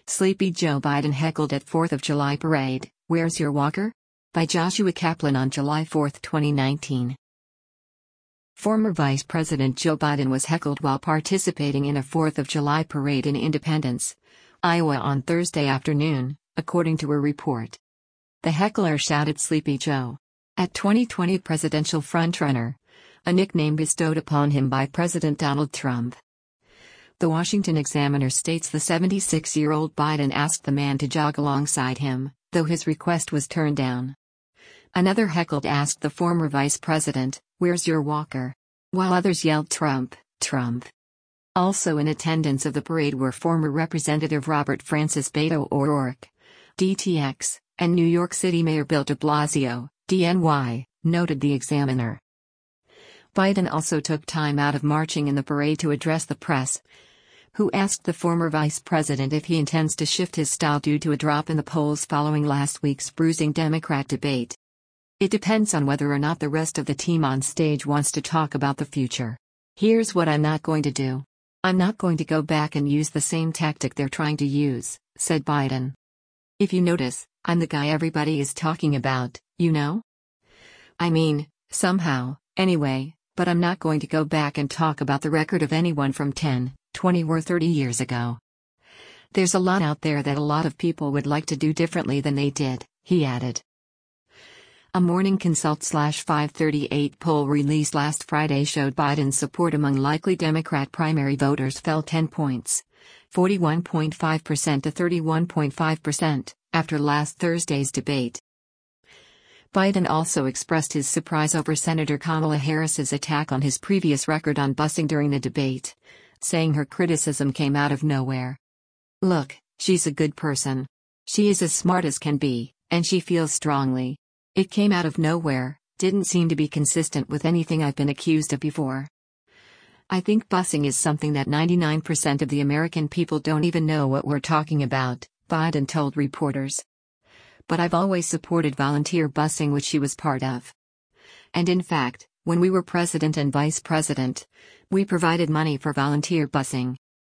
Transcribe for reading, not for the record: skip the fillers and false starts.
Sleepy Joe Biden heckled at 4th of July parade, "Where's your walker?" By Joshua Kaplan on July 4, 2019. Former Vice President Joe Biden was heckled while participating in a 4th of July parade in Independence, Iowa on Thursday afternoon, according to a report. The heckler shouted "Sleepy Joe" at 2020 presidential frontrunner, a nickname bestowed upon him by President Donald Trump. The Washington Examiner states the 76-year-old Biden asked the man to jog alongside him, though his request was turned down. Another heckled asked the former vice president, "Where's your walker?" while others yelled "Trump, Trump." Also in attendance of the parade were former Representative Robert Francis Beto O'Rourke, DTX, and New York City Mayor Bill de Blasio, DNY, noted the Examiner. Biden also took time out of marching in the parade to address the press, who asked the former vice president if he intends to shift his style due to a drop in the polls following last week's bruising Democrat debate. "It depends on whether or not the rest of the team on stage wants to talk about the future. Here's what I'm not going to do. I'm not going to go back and use the same tactic they're trying to use," said Biden. "If you notice, I'm the guy everybody is talking about, you know? I mean, somehow, anyway, but I'm not going to go back and talk about the record of anyone from 10, 20 or 30 years ago. There's a lot out there that a lot of people would like to do differently than they did," he added. A Morning Consult/538 poll released last Friday showed Biden's support among likely Democrat primary voters fell 10 points, 41.5% to 31.5%, after last Thursday's debate. Biden also expressed his surprise over Senator Kamala Harris's attack on his previous record on busing during the debate, saying her criticism came out of nowhere. "Look, she's a good person. She is as smart as can be, and she feels strongly. It came out of nowhere, didn't seem to be consistent with anything I've been accused of before. I think busing is something that 99% of the American people don't even know what we're talking about," Biden told reporters. "But I've always supported volunteer busing, which she was part of. And in fact, when we were president and vice president, we provided money for volunteer busing.